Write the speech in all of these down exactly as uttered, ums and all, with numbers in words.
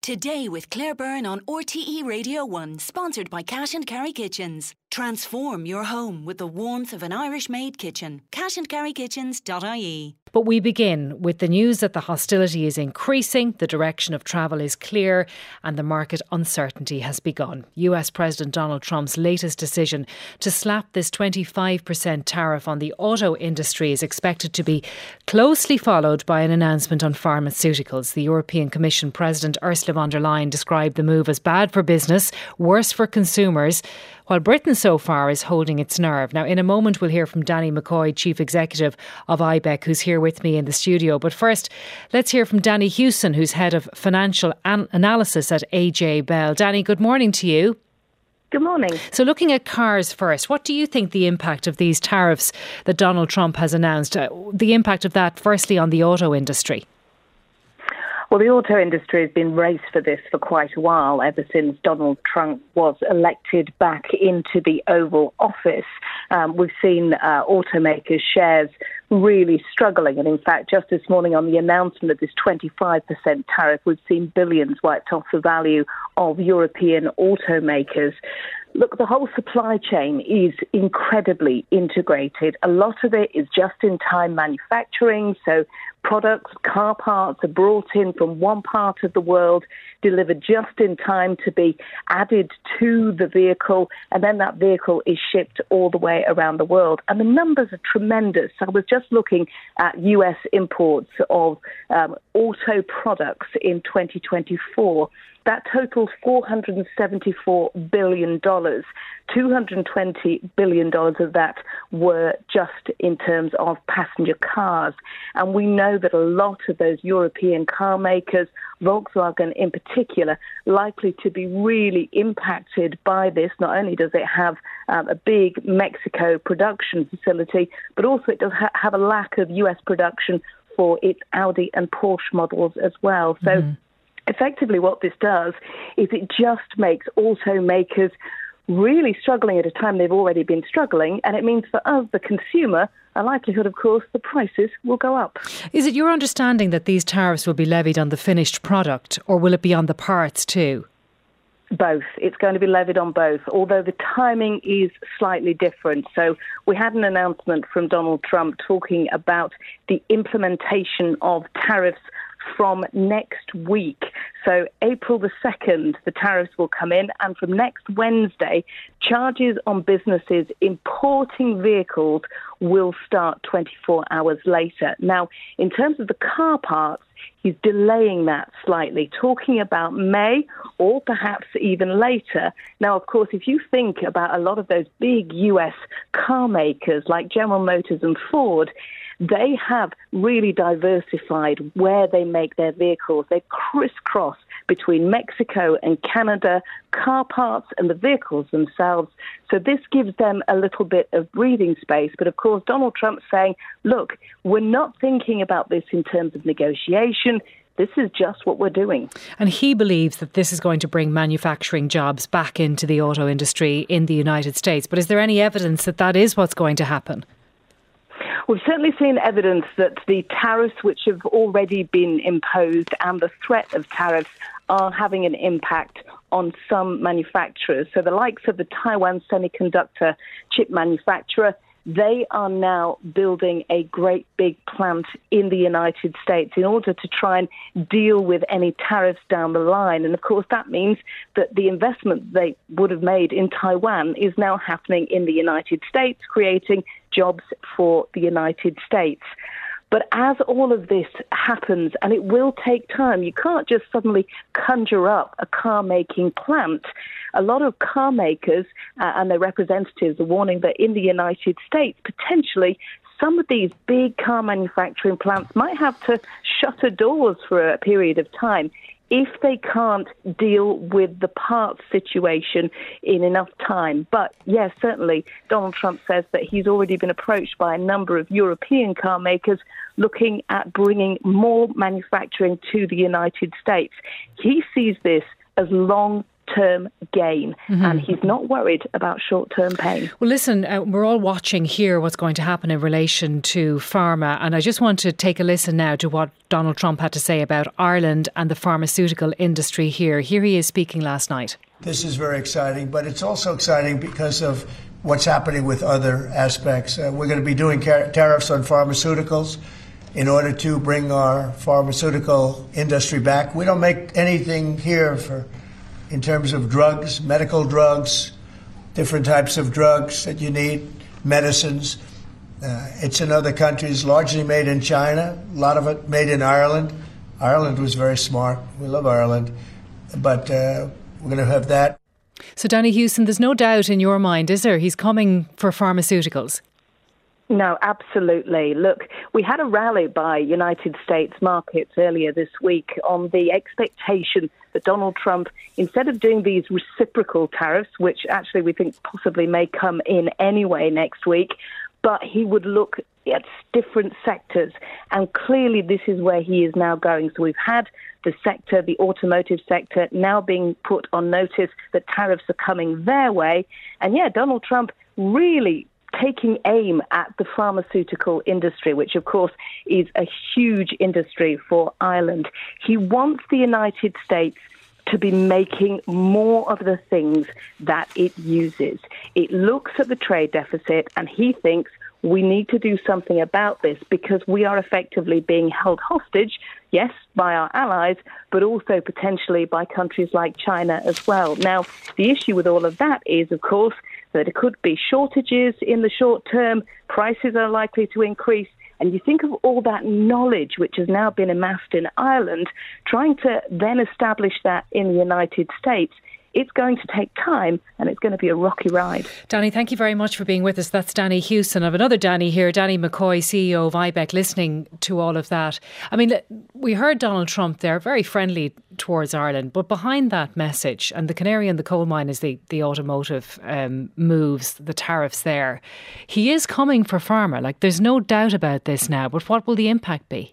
Today with Claire Byrne on R T E Radio one, sponsored by Cash and Carry Kitchens. Transform your home with the warmth of an Irish-made kitchen. cash and carry kitchens dot I E. But we begin with the news that the hostility is increasing, the direction of travel is clear, and the market uncertainty has begun. U S President Donald Trump's latest decision to slap this twenty-five percent tariff on the auto industry is expected to be closely followed by an announcement on pharmaceuticals. The European Commission President Ursula von der Leyen described the move as bad for business, worse for consumers, while Britain so far is holding its nerve. Now, in a moment, we'll hear from Danny McCoy, Chief Executive of I B E C, who's here with me in the studio. But first, let's hear from Danny Hewson, who's Head of Financial An- Analysis at A J Bell. Danny, good morning to you. Good morning. So looking at cars first, what do you think the impact of these tariffs that Donald Trump has announced, uh, the impact of that firstly on the auto industry? Well, the auto industry has been raced for this for quite a while, ever since Donald Trump was elected back into the Oval Office. Um, we've seen uh, automakers' shares really struggling. And in fact, just this morning on the announcement of this twenty-five percent tariff, we've seen billions wiped off the value of European automakers. Look, the whole supply chain is incredibly integrated. A lot of it is just-in-time manufacturing, so products, car parts are brought in from one part of the world, delivered just in time to be added to the vehicle, and then that vehicle is shipped all the way around the world. And the numbers are tremendous. I was just looking at U S imports of um, auto products in twenty twenty-four. That totaled four hundred seventy-four billion dollars. two hundred twenty billion dollars of that were just in terms of passenger cars. And we know that a lot of those European car makers, Volkswagen in particular, likely to be really impacted by this. Not only does it have um, a big Mexico production facility, but also it does ha- have a lack of U S production for its Audi and Porsche models as well. So. Mm-hmm. Effectively, what this does is it just makes automakers really struggling at a time they've already been struggling, and it means for us, the consumer, a likelihood, of course, the prices will go up. Is it your understanding that these tariffs will be levied on the finished product, or will it be on the parts too? Both. It's going to be levied on both, although the timing is slightly different. So we had an announcement from Donald Trump talking about the implementation of tariffs from next week. So April the second, the tariffs will come in, and from next Wednesday, charges on businesses importing vehicles will start twenty-four hours later. Now, in terms of the car parts, he's delaying that slightly, talking about May or perhaps even later. Now, of course, if you think about a lot of those big U S car makers like General Motors and Ford, they have really diversified where they make their vehicles. They crisscross between Mexico and Canada, car parts and the vehicles themselves. So this gives them a little bit of breathing space. But of course, Donald Trump's saying, look, we're not thinking about this in terms of negotiation. This is just what we're doing. And he believes that this is going to bring manufacturing jobs back into the auto industry in the United States. But is there any evidence that that is what's going to happen? We've certainly seen evidence that the tariffs which have already been imposed and the threat of tariffs are having an impact on some manufacturers. So the likes of the Taiwan semiconductor chip manufacturer, they are now building a great big plant in the United States in order to try and deal with any tariffs down the line. And of course, that means that the investment they would have made in Taiwan is now happening in the United States, creating jobs for the United States. But as all of this happens, and it will take time, you can't just suddenly conjure up a car-making plant. A lot of car makers uh, and their representatives are warning that in the United States, potentially some of these big car manufacturing plants might have to shutter doors for a period of time if they can't deal with the parts situation in enough time. But yes, certainly Donald Trump says that he's already been approached by a number of European car makers looking at bringing more manufacturing to the United States. He sees this as long-term gain. Mm-hmm. And he's not worried about short-term pain. Well, listen, uh, we're all watching here what's going to happen in relation to pharma. And I just want to take a listen now to what Donald Trump had to say about Ireland and the pharmaceutical industry here. Here he is speaking last night. This is very exciting, but it's also exciting because of what's happening with other aspects. Uh, we're going to be doing car- tariffs on pharmaceuticals in order to bring our pharmaceutical industry back. We don't make anything here for in terms of drugs, medical drugs, different types of drugs that you need, medicines. Uh, it's in other countries, largely made in China, a lot of it made in Ireland. Ireland was very smart. We love Ireland. But uh, we're going to have that. So, Danny Hewson, there's no doubt in your mind, is there? He's coming for pharmaceuticals. No, absolutely. Look, we had a rally by United States markets earlier this week on the expectation that Donald Trump, instead of doing these reciprocal tariffs, which actually we think possibly may come in anyway next week, but he would look at different sectors. And clearly this is where he is now going. So we've had the sector, the automotive sector, now being put on notice that tariffs are coming their way. And yeah, Donald Trump really taking aim at the pharmaceutical industry, which of course is a huge industry for Ireland. He wants the United States to be making more of the things that it uses. It looks at the trade deficit and he thinks we need to do something about this because we are effectively being held hostage, yes, by our allies, but also potentially by countries like China as well. Now, the issue with all of that is, of course, that there could be shortages in the short term, prices are likely to increase, and you think of all that knowledge which has now been amassed in Ireland, trying to then establish that in the United States, it's going to take time and it's going to be a rocky ride. Danny, thank you very much for being with us. That's Danny Hewson. I have another Danny here, Danny McCoy, C E O of I B E C, listening to all of that. I mean, we heard Donald Trump there, very friendly towards Ireland, but behind that message, and the canary in the coal mine is the, the automotive um, moves, the tariffs there, he is coming for pharma. Like, there's no doubt about this now, but what will the impact be?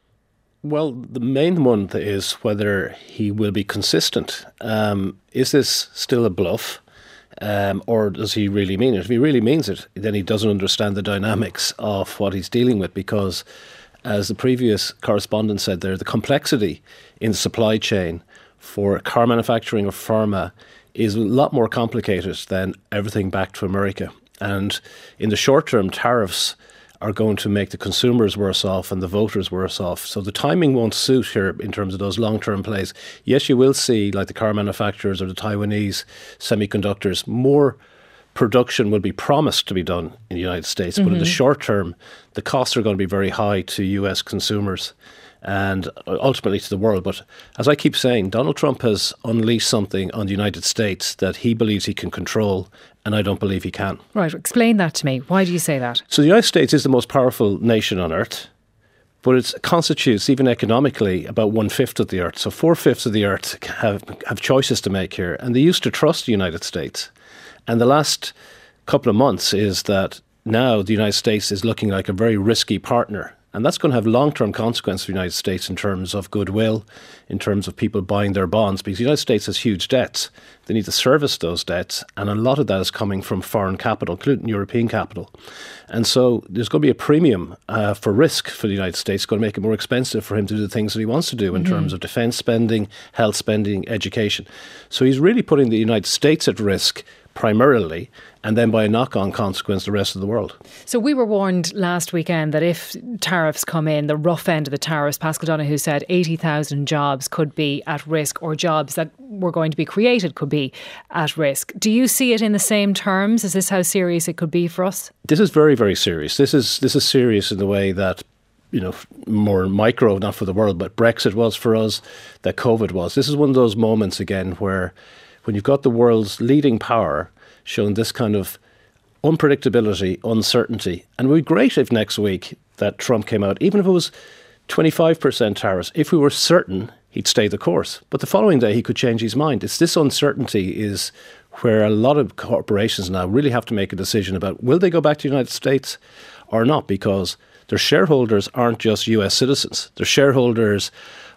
Well, the main one is whether he will be consistent. Um, is this still a bluff, um, or does he really mean it? If he really means it, then he doesn't understand the dynamics of what he's dealing with, because, as the previous correspondent said there, the complexity in the supply chain for car manufacturing or pharma is a lot more complicated than everything back to America. And in the short term, tariffs are going to make the consumers worse off and the voters worse off. So the timing won't suit here in terms of those long-term plays. Yes, you will see, like the car manufacturers or the Taiwanese semiconductors, more production will be promised to be done in the United States. Mm-hmm. But in the short term, the costs are going to be very high to U S consumers and ultimately to the world. But as I keep saying, Donald Trump has unleashed something on the United States that he believes he can control, and I don't believe he can. Right, explain that to me. Why do you say that? So the United States is the most powerful nation on earth, but it constitutes, even economically, about one-fifth of the earth. So four-fifths of the earth have, have choices to make here, and they used to trust the United States. And the last couple of months is that now the United States is looking like a very risky partner. And that's going to have long-term consequences for the United States in terms of goodwill, in terms of people buying their bonds, because the United States has huge debts. They need to service those debts, and a lot of that is coming from foreign capital, including European capital. And so there's going to be a premium uh, for risk for the United States. It's going to make it more expensive for him to do the things that he wants to do in mm-hmm. terms of defence spending, health spending, education. So he's really putting the United States at risk primarily, and then by a knock-on consequence, the rest of the world. So we were warned last weekend that if tariffs come in, the rough end of the tariffs, Paschal Donohoe said eighty thousand jobs could be at risk, or jobs that were going to be created could be at risk. Do you see it in the same terms? Is this how serious it could be for us? This is very, very serious. This is this is serious in the way that, you know, more micro, not for the world, but Brexit was for us, that COVID was. This is one of those moments again where when you've got the world's leading power showing this kind of unpredictability, uncertainty, and it would be great if next week that Trump came out, even if it was twenty-five percent tariffs, if we were certain he'd stay the course. But the following day he could change his mind. It's this uncertainty is where a lot of corporations now really have to make a decision about will they go back to the United States or not, because their shareholders aren't just U S citizens. Their shareholders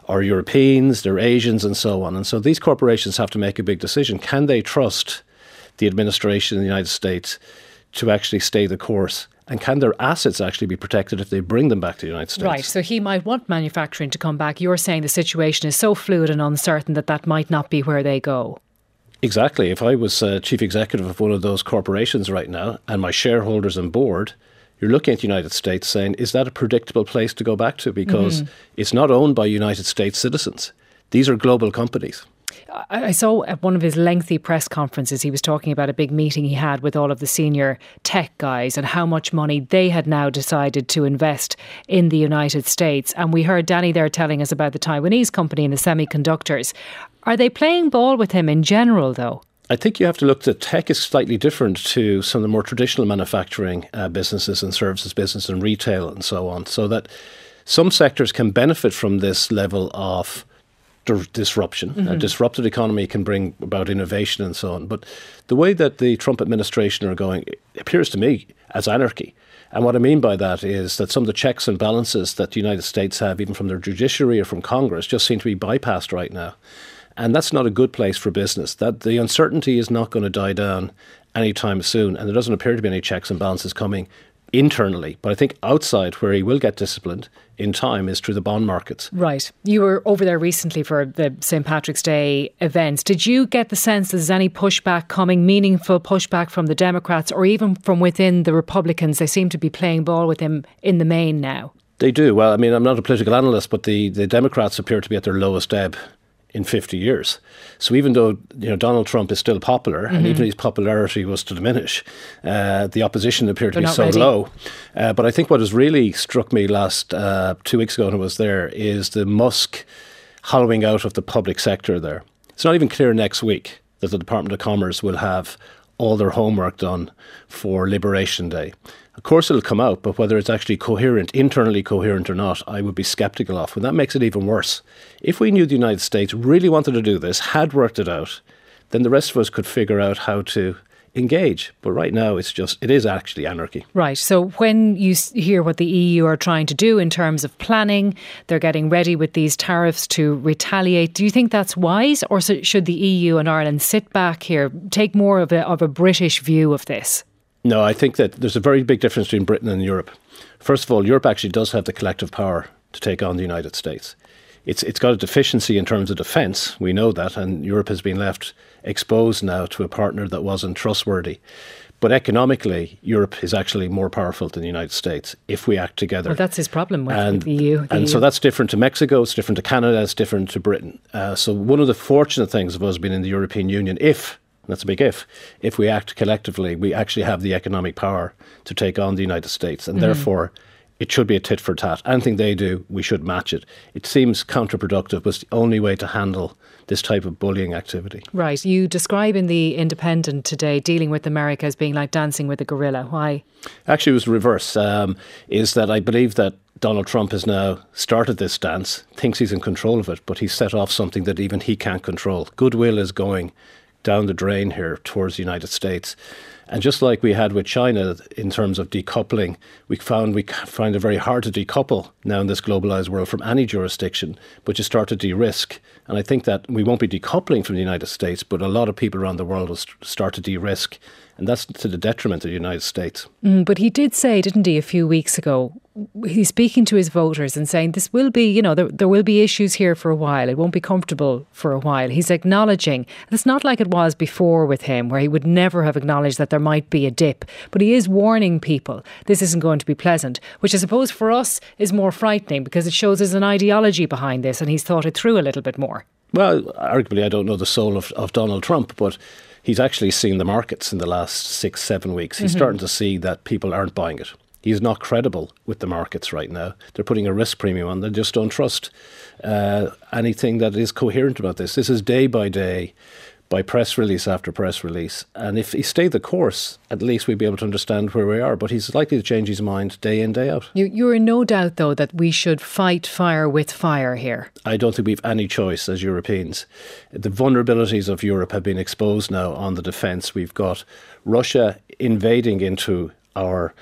are Europeans, they're Asians and so on. And so these corporations have to make a big decision. Can they trust the administration in the United States to actually stay the course? And can their assets actually be protected if they bring them back to the United States? Right, so he might want manufacturing to come back. You're saying the situation is so fluid and uncertain that that might not be where they go. Exactly. If I was uh, chief executive of one of those corporations right now and my shareholders and board, you're looking at the United States saying, is that a predictable place to go back to? Because mm-hmm. it's not owned by United States citizens. These are global companies. I saw at one of his lengthy press conferences, he was talking about a big meeting he had with all of the senior tech guys and how much money they had now decided to invest in the United States. And we heard Danny there telling us about the Taiwanese company and the semiconductors. Are they playing ball with him in general, though? I think you have to look that tech is slightly different to some of the more traditional manufacturing uh, businesses and services business and retail and so on. So that some sectors can benefit from this level of disruption. Mm-hmm. A disrupted economy can bring about innovation and so on. But the way that the Trump administration are going, it appears to me as anarchy. And what I mean by that is that some of the checks and balances that the United States have, even from their judiciary or from Congress, just seem to be bypassed right now. And that's not a good place for business. That the uncertainty is not going to die down anytime soon. And there doesn't appear to be any checks and balances coming internally. But I think outside, where he will get disciplined in time, is through the bond markets. Right. You were over there recently for the Saint Patrick's Day events. Did you get the sense that there's any pushback coming, meaningful pushback from the Democrats or even from within the Republicans? They seem to be playing ball with him in the main now. They do. Well, I mean, I'm not a political analyst, but the, the Democrats appear to be at their lowest ebb in fifty years. So even though, you know, Donald Trump is still popular, mm-hmm. and even his popularity was to diminish, uh, the opposition appeared to They're be so ready. low. Uh, but I think what has really struck me last uh, two weeks ago when I was there is the Musk hollowing out of the public sector there. It's not even clear next week that the Department of Commerce will have all their homework done for Liberation Day. Of course it'll come out, but whether it's actually coherent, internally coherent or not, I would be sceptical of. And that makes it even worse. If we knew the United States really wanted to do this, had worked it out, then the rest of us could figure out how to engage. But right now, it's just, it is actually anarchy. Right. So when you hear what the E U are trying to do in terms of planning, they're getting ready with these tariffs to retaliate. Do you think that's wise? Or should the E U and Ireland sit back here, take more of a, of a British view of this? No, I think that there's a very big difference between Britain and Europe. First of all, Europe actually does have the collective power to take on the United States. It's It's got a deficiency in terms of defence, we know that, and Europe has been left exposed now to a partner that wasn't trustworthy. But economically, Europe is actually more powerful than the United States if we act together. Well, that's his problem with and, the E U. The and E U. So that's different to Mexico, it's different to Canada, it's different to Britain. Uh, so one of the fortunate things of us being in the European Union, if that's a big if. If we act collectively, we actually have the economic power to take on the United States. And mm-hmm. therefore, it should be a tit for tat. Anything they do, we should match it. It seems counterproductive, but it's the only way to handle this type of bullying activity. Right. You describe in The Independent today dealing with America as being like dancing with a gorilla. Why? Actually, it was the reverse. Um, is that I believe that Donald Trump has now started this dance, thinks he's in control of it, but he's set off something that even he can't control. Goodwill is going down the drain here towards the United States. And just like we had with China in terms of decoupling, we found we find it very hard to decouple now in this globalized world from any jurisdiction, but you start to de-risk. And I think that we won't be decoupling from the United States, but a lot of people around the world will start to de-risk. And that's to the detriment of the United States. Mm, but he did say, didn't he, a few weeks ago, he's speaking to his voters and saying this will be, you know, there, there will be issues here for a while. It won't be comfortable for a while. He's acknowledging, it's not like it was before with him, where he would never have acknowledged that there might be a dip. But he is warning people this isn't going to be pleasant, which I suppose for us is more frightening because it shows there's an ideology behind this and he's thought it through a little bit more. Well, arguably, I don't know the soul of, of Donald Trump, but he's actually seen the markets in the last six, seven weeks. He's mm-hmm. starting to see that people aren't buying it. He's not credible with the markets right now. They're putting a risk premium on. They just don't trust uh, anything that is coherent about this. This is day by day, by press release after press release. And if he stayed the course, at least we'd be able to understand where we are. But he's likely to change his mind day in, day out. You, you're in no doubt, though, that we should fight fire with fire here. I don't think we have any choice as Europeans. The vulnerabilities of Europe have been exposed now on the defence. We've got Russia invading into our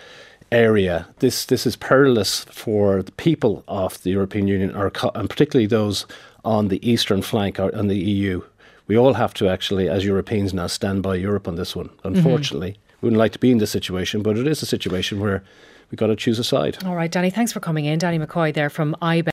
area. This this is perilous for the people of the European Union, or, and particularly those on the eastern flank or on the E U. We all have to actually, as Europeans now, stand by Europe on this one. Unfortunately, mm-hmm. we wouldn't like to be in this situation, but it is a situation where we've got to choose a side. All right, Danny, thanks for coming in. Danny McCoy there from I B E.